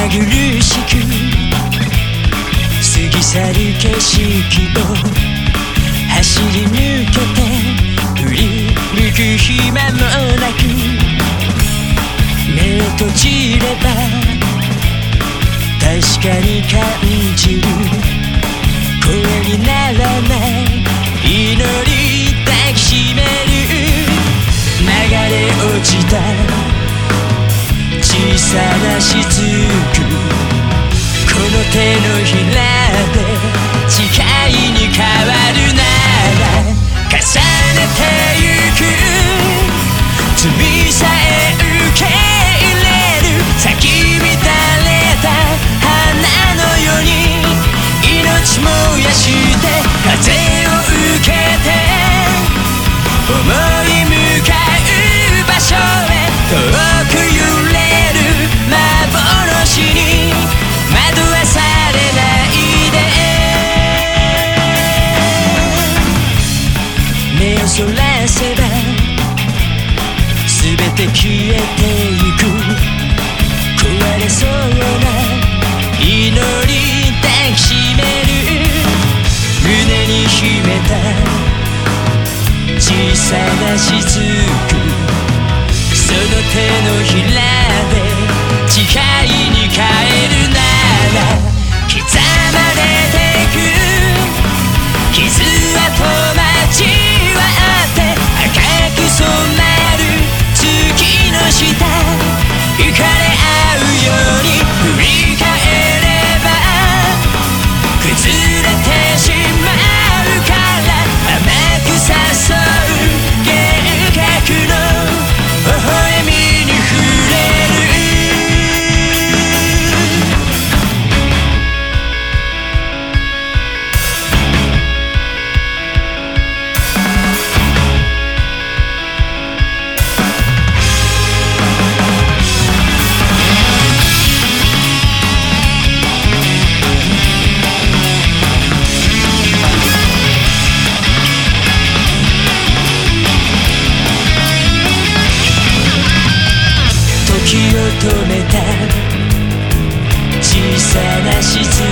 苦しく過ぎ去る景色を走り抜けて振り向く暇もなく、目を閉じれば確かに感じる声にならない祈り抱きしめる、流れ落ちた小さな雫、この手のひらで誓いに変わるなら重ねてゆく罪さえ受け入れる、咲き乱れた花のように命燃やして風を受けて思い向かう場所へ遠く揺れる幻に惑わされないで、目をそらせば全て消えてゆく、壊れそうな祈り抱きしめる、胸に秘めた小さな雫、その手のひらで誓いに変えるなら刻まれてく傷跡交わって赤く染まる月の下、惹かれ合うように振り返れば崩れてしまうから甘く誘う幻覚の微笑みに触れる、時を止めた小さな雫、